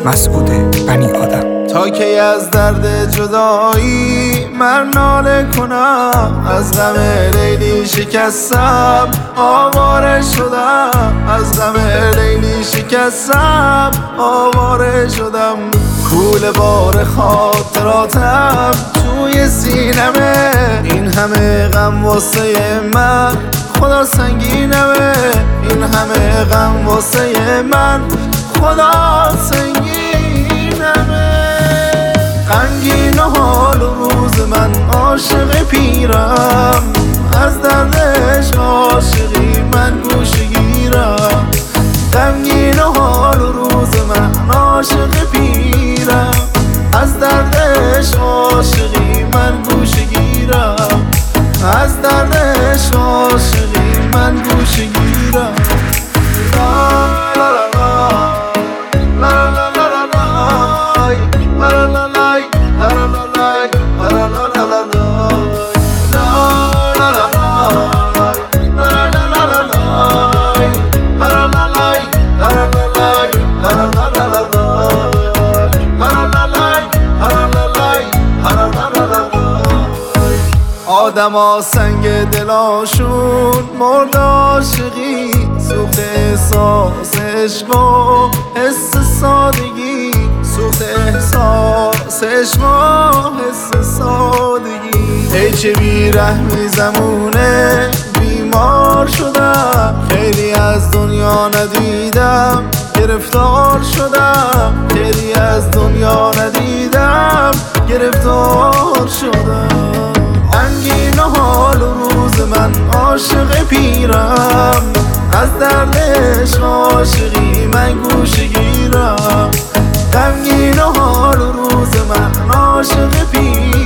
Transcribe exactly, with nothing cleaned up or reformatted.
مسعود بنی آدم. تا کی از درد جدایی من ناله کنم، از غم لیلی شکستم آواره شدم، از غم لیلی شکستم آواره شدم. کوله بار خاطراتم توی سینمه، این همه غم واسه من خدا سنگینمه، این همه غم واسه من خدا سنگینمه. غمگین و حال و روز من عاشق پیرم، از دردش عاشقی من گوشه گیرم. غمگین و حال و روز من عاشق پیرم، از دردش عاشقی من گوشه گیرم، از دردش عاشقی من گوشه گیرم. آدما سنگ دلاشون مرد عاشقی، سوخت احساس عشق و حس سادگی، سوخت احساس عشق و حس سادگی. ای چه بیرحمی زمونه بیمار شدم، خیلی از دنیا ندیدم گرفتار شدم، خیلی از دنیا ندیدم گرفتار شدم. غمگین و حال و روز من عاشق پیرم، از دردش عاشقی من گوشه گیرم. غمگین و حال و روز من عاشق پیرم،